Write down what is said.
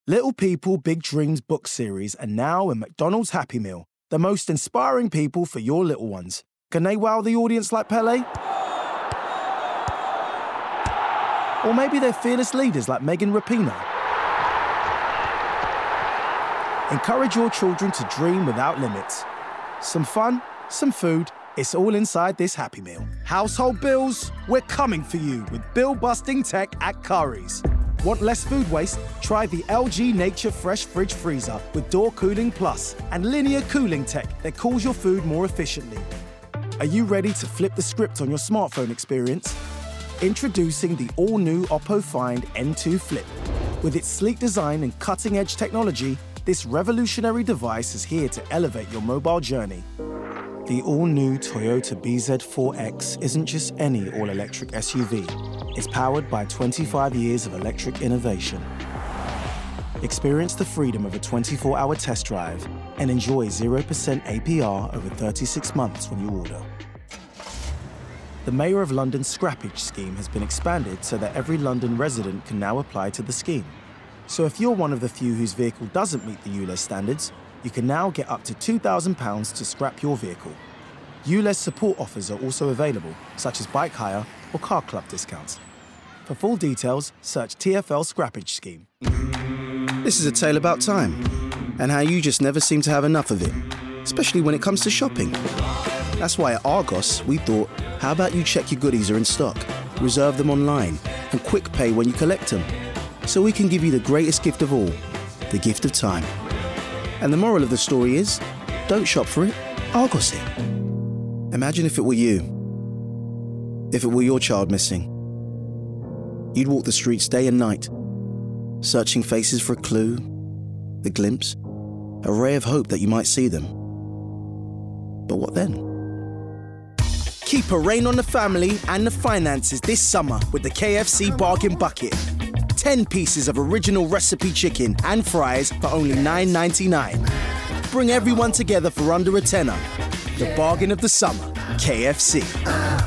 Little People, Big Dreams book series are now in McDonald's Happy Meal, the most inspiring people for your little ones. Can they wow the audience like Pelé? Or maybe they're fearless leaders like Megan Rapinoe. Encourage your children to dream without limits. Some fun, some food, it's all inside this Happy Meal. Household bills, we're coming for you with bill-busting tech at Currys. Want less food waste? Try the LG Nature Fresh Fridge Freezer with Door Cooling Plus and linear cooling tech that cools your food more efficiently. Are you ready to flip the script on your smartphone experience? Introducing the all-new Oppo Find N2 Flip. With its sleek design and cutting-edge technology, this revolutionary device is here to elevate your mobile journey. The all-new Toyota BZ4X isn't just any all-electric SUV. It's powered by 25 years of electric innovation. Experience the freedom of a 24-hour test drive and enjoy 0% APR over 36 months when you order. The Mayor of London's scrappage scheme has been expanded so that every London resident can now apply to the scheme. So if you're one of the few whose vehicle doesn't meet the ULEZ standards, you can now get up to £2,000 to scrap your vehicle. ULEZ support offers are also available, such as bike hire or car club discounts. For full details, search TfL Scrappage Scheme. This is a tale about time and how you just never seem to have enough of it, especially when it comes to shopping. That's why at Argos, we thought, how about you check your goodies are in stock, reserve them online, and quick pay when you collect them, so we can give you the greatest gift of all, the gift of time. And the moral of the story is, don't shop for it, Argos it. Imagine if it were you. If it were your child missing. You'd walk the streets day and night, searching faces for a clue, a glimpse, a ray of hope that you might see them. But what then? Keep a rein on the family and the finances this summer with the KFC Bargain Bucket. 10 pieces of original recipe chicken and fries for only $9.99. Bring everyone together for under a tenner. The bargain of the summer. KFC.